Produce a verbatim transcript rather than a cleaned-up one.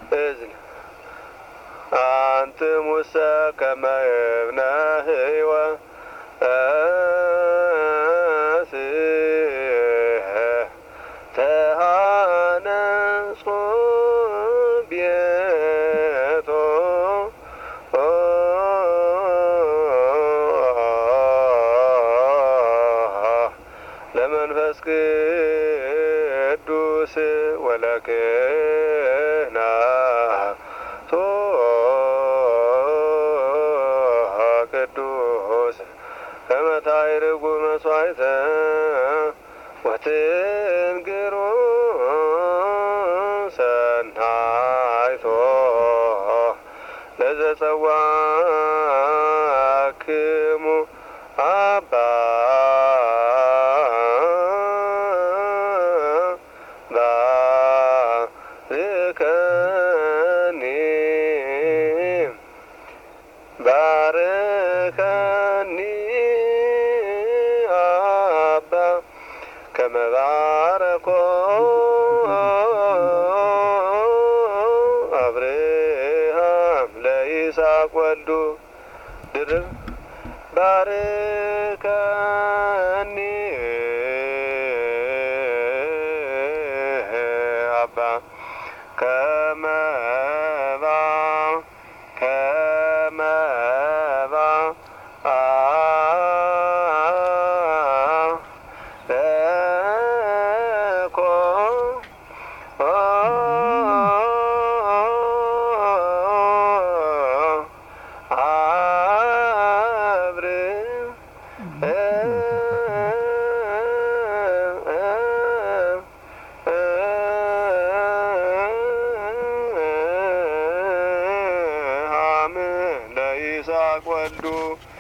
እዝል አንትሙሰ ከመ እብነ ሕይወት ተሃነጹ ቤቶ ለመንፈስ ቅዱስ ወለክህነቱ ቅዱስ ከመ ታዕርጉ መሥዋዕተ ወትንግሩ ሰናይቶ ለዘጸዋዕክሙ አባ ባርከኒ ባርከኒ አባ ከመ ባረኮ አብርሃም ለይስሐቅ ወልዱ ድርብ ባርከኒ አባ ከመ ከመ ባረኮ አብርሃም ለይስሐቅ ወልዱ